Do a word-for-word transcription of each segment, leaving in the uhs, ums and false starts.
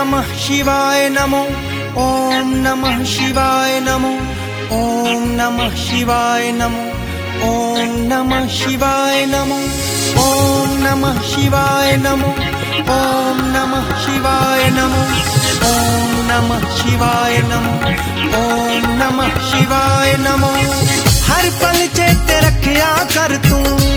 नमः शिवाय नमो, ओम नमः शिवाय नमो, ओम नमः शिवाय नमो, ओम नमः शिवाय नमो, ओम नमः शिवाय नमो, ओम नमः शिवाय नमो, ओम नमः शिवाय नमो, ओम नमः शिवाय नमो। हर पल चेते रखया कर तू,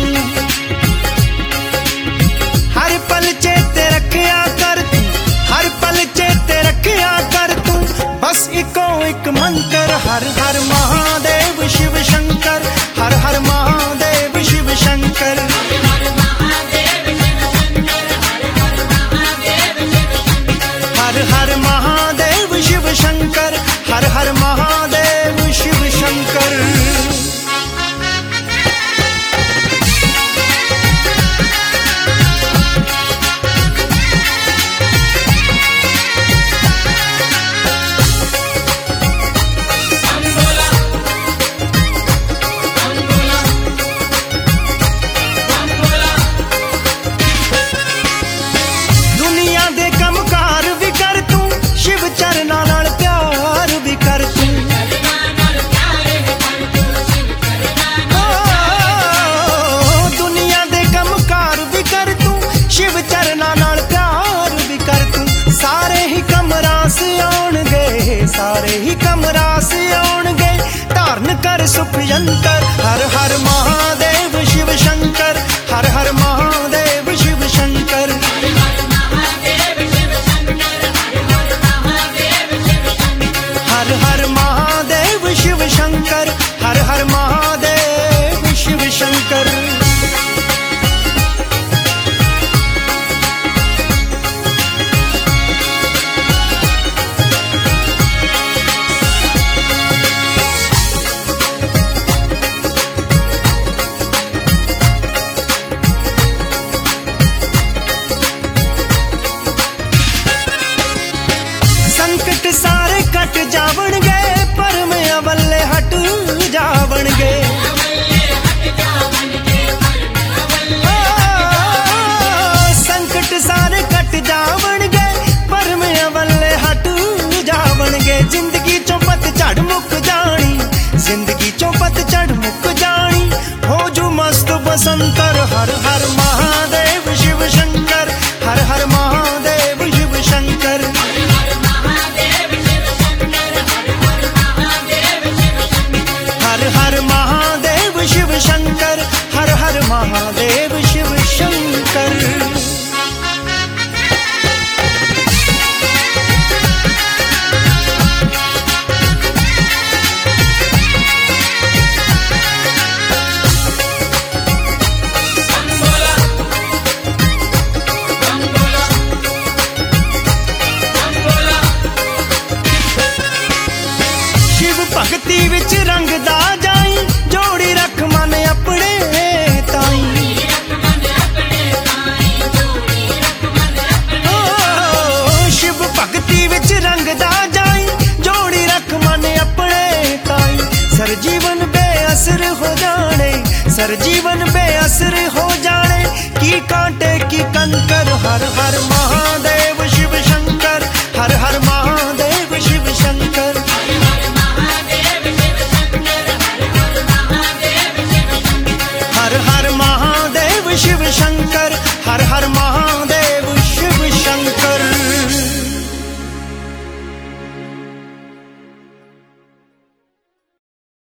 हर पल चेते रखया कर तू, हर पल चेते रखया कर तू। बस इको एक मंत्र, हर हर महादेव शिव शंकर, हर हर महादेव शिव शंकर, हर हर महादेव शिव शंकर, हर हर महादेव शिव शंकर। सारे ही कमरा से आउणगे, धारण कर सुख यंत्र। हर हर महादेव शिव शंकर, हर हर महादेव शिव शंकर, हर हर महादेव शिव शंकर, हर हर महादेव शिव शंकर। संकट सारे कट जावण गए, पर में अवल्ले हट जावण गए। संकट सारे कट जावण गए, पर में अवल्ले हट जावण गए। जिंदगी चो पत चढ़ मुक जानी, जिंदगी चो पत चढ़ मुक जानी। हो जो मस्त बसंतर, हर हर महादेव शिव शंकर, हर हर महादेव शिव शंकर, हर हर महादेव शिव शंकर, हर हर महादेव शिव शंकर। शिव भगती विच रंगदा जाई, जोड़ी रख मन अपने ताई। ओ शिव भगती विच रंगदा जाई, जोड़ी रख मन अपने ताई। सर जीवन बेअसर हो जाने, सर जीवन बेअसर हो जाने। की कांटे की कंकर, हर हर